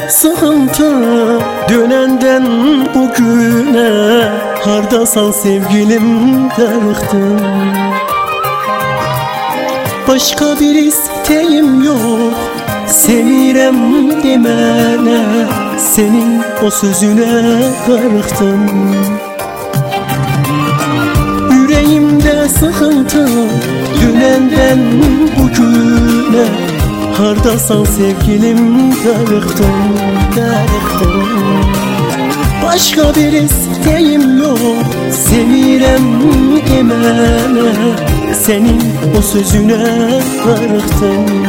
sıkıntı dönenden bugüne. Hardasan sevgilim darıktım. Başka bir isteğim yok, sevirem demene. Senin o sözüne darıktım. Yüreğimde sıkıntı dönenden bugüne. Hardasan sevgilim darıktım, darıktım. Başka bir isteğim yok, sevirem demene. Senin o sözüne darıktım.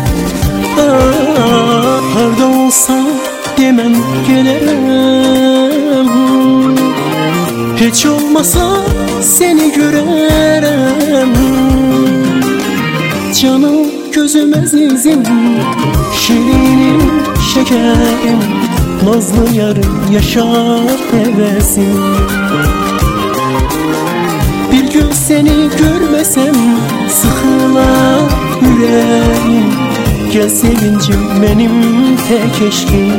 Harda olsan demem gelirim. Hiç olmasa seni görerim. Canım gözüm azizim, şirinim şekerim. Nazlı yarım yaşar hevesim. Bir gün seni görmesem sıkılar yüreğim. Gel sevincim benim tek eşkim.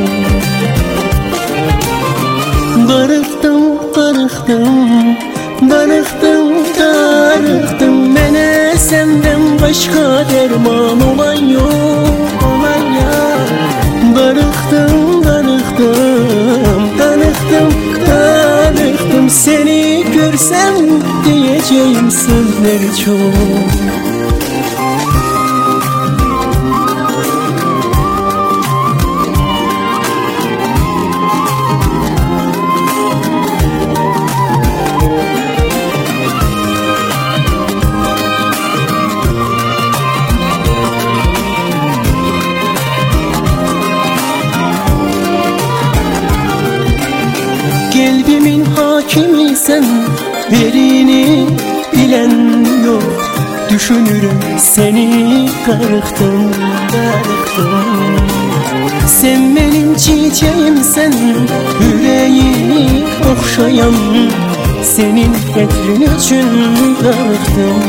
Darıktım, darıktım, darıktım, darıktım. Mene senden başka derman olan yok, olan ya. Darıktım, darıktım, darıktım, darıktım. Seni görsem diyeceğim sözleri çok. Kalbimin hakimi sen, verini bilen yok. Düşünürüm seni darıktım, darıktım. Sen benim çiçeğimsen, yüreğimi okşayan. Senin etrin için darıktım.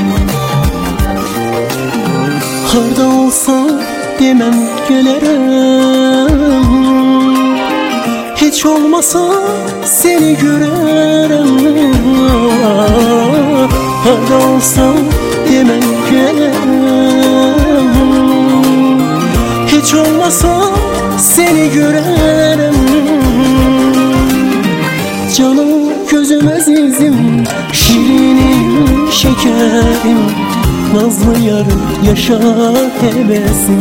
Harda olsa demem gelirim. Hiç olmasa seni görerim. Harda olsam demem gelirim. Hiç olmasa seni görerim. Canım gözüm azizim, şirinim şekerim. Nazlı yarım yaşar hevesim.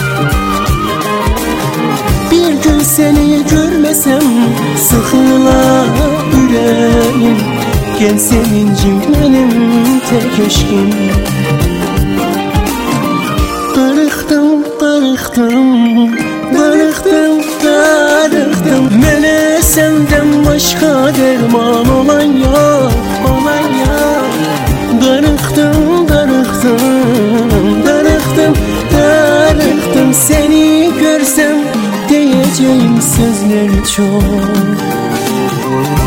Bir gün seni görmesem sıkılar yüreğim. Gel sevincim benim tek eşkim. Darıktım, darıktım, darıktım, darıktım. Mene senden başka derman olan ya, olan ya. Darıktım, darıktım, darıktım, darıktım. Seni görsem diyeceğim sözler çok.